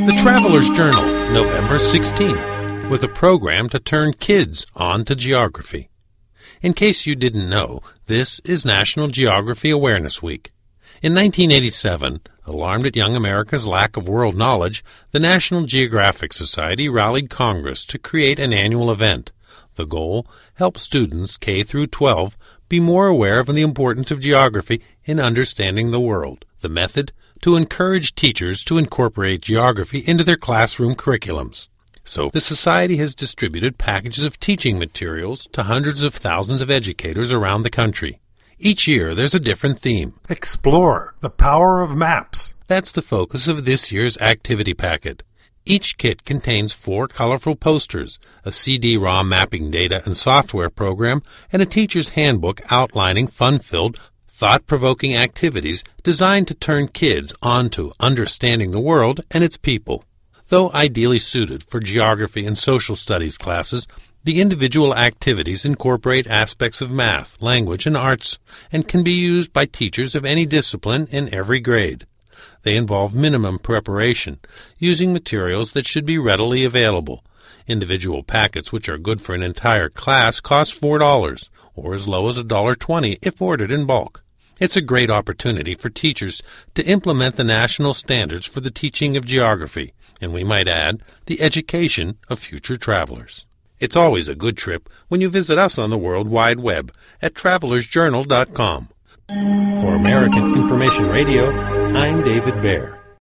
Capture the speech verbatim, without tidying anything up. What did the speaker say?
The Traveler's Journal, November sixteenth, with a program to turn kids on to geography. In case you didn't know, this is National Geography Awareness Week. In nineteen eighty-seven, alarmed at young America's lack of world knowledge, the National Geographic Society rallied Congress to create an annual event. The goal, help students K through twelve be more aware of the importance of geography in understanding the world. The method, to encourage teachers to incorporate geography into their classroom curriculums. So, the Society has distributed packages of teaching materials to hundreds of thousands of educators around the country. Each year, there's a different theme. Explore the power of maps. That's the focus of this year's activity packet. Each kit contains four colorful posters, a C D ROM mapping data and software program, and a teacher's handbook outlining fun-filled, thought-provoking activities designed to turn kids on to understanding the world and its people. Though ideally suited for geography and social studies classes, the individual activities incorporate aspects of math, language, and arts, and can be used by teachers of any discipline in every grade. They involve minimum preparation, using materials that should be readily available. Individual packets, which are good for an entire class, cost four dollars, or as low as one dollar and twenty cents if ordered in bulk. It's a great opportunity for teachers to implement the national standards for the teaching of geography, and we might add, the education of future travelers. It's always a good trip when you visit us on the World Wide Web at travelers journal dot com. For American Information Radio, I'm David Baer.